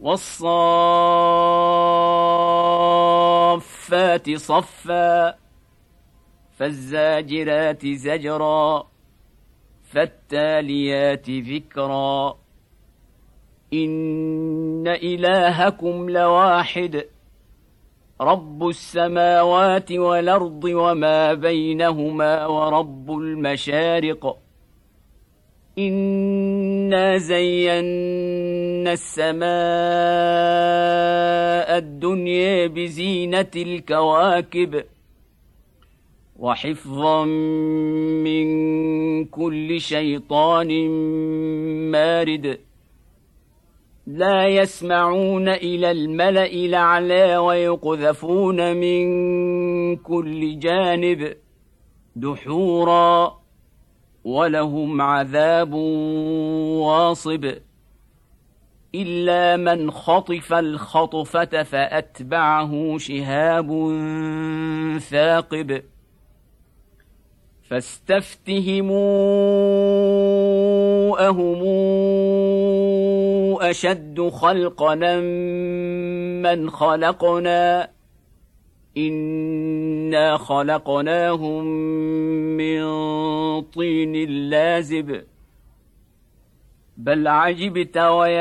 والصافات صفا فالزاجرات زجرا فالتاليات ذكرا إن إلهكم لواحد رب السماوات والأرض وما بينهما ورب المشارق إنا زينا السماء الدنيا بزينة الكواكب وحفظا من كل شيطان مارد لا يسمعون إلى الملأ الأعلى ويقذفون من كل جانب دحورا ولهم عذاب واصب إلا من خطف الخطفة فأتبعه شهاب ثاقب فاستفتهموا أهم أشد خلقنا من خلقنا إنا خلقناهم من طين لازب بل عجبت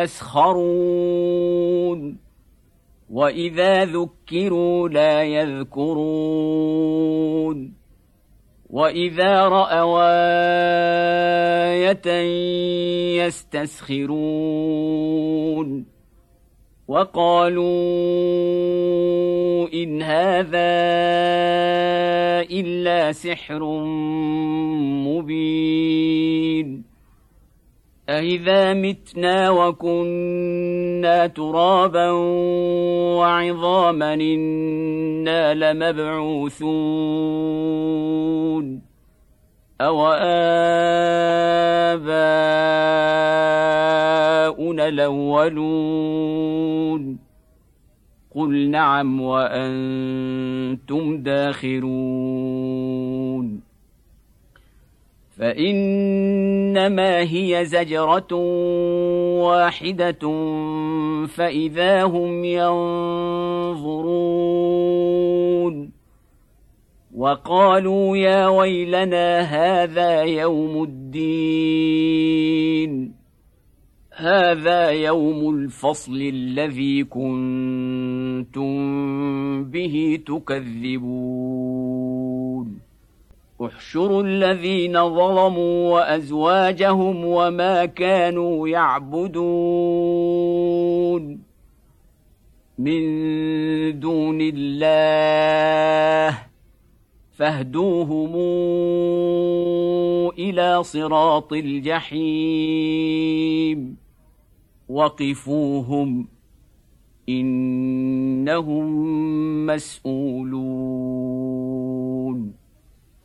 ويسخرون وإذا ذكروا لا يذكرون وإذا رأوا آية يستسخرون وقالوا إن هذا إلا سحر مبين أإذا متنا وكنا ترابا وعظاما إنا لمبعوثون أو آباؤنا الأولون قل نعم وأنتم داخرون فإنما هي زجرة واحدة فإذا هم ينظرون وقالوا يا ويلنا هذا يوم الدين هذا يوم الفصل الذي كنتم به تكذبون احشروا الذين ظلموا وأزواجهم وما كانوا يعبدون من دون الله فاهدوهم إلى صراط الجحيم وقفوهم إنهم مسؤولون